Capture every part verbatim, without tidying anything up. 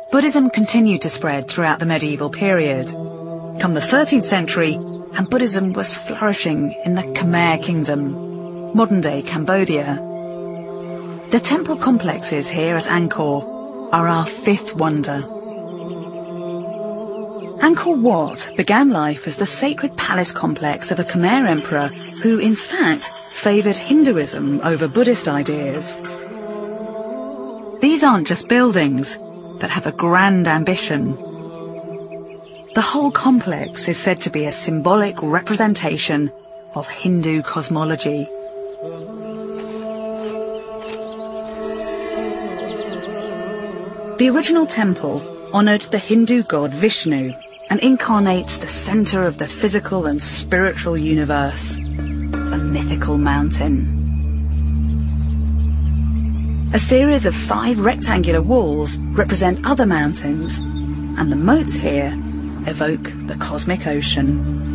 Buddhism continued to spread throughout the medieval period. Come the thirteenth century, and Buddhism was flourishing in the Khmer Kingdom, modern-day Cambodia. The temple complexes here at Angkor are our fifth wonder. Angkor Wat began life as the sacred palace complex of a Khmer emperor who, in fact, favoured Hinduism over Buddhist ideas. These aren't just buildings, but have a grand ambition. The whole complex is said to be a symbolic representation of Hindu cosmology. The original temple honoured the Hindu god Vishnu and incarnates the centre of the physical and spiritual universe, a mythical mountain. A series of five rectangular walls represent other mountains, and the moats here evoke the cosmic ocean.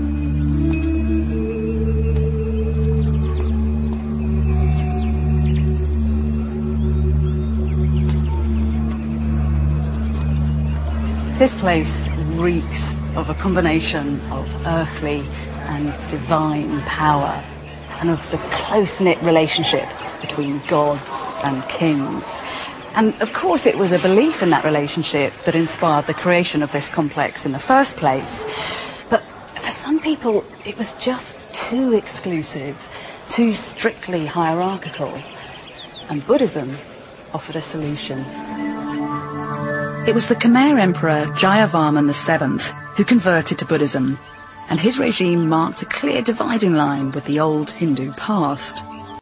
This place reeks of a combination of earthly and divine power, and of the close-knit relationship between gods and kings. And of course it was a belief in that relationship that inspired the creation of this complex in the first place. But for some people it was just too exclusive, too strictly hierarchical. And Buddhism offered a solution. It was the Khmer Emperor Jayavarman the seventh who converted to Buddhism, and his regime marked a clear dividing line with the old Hindu past.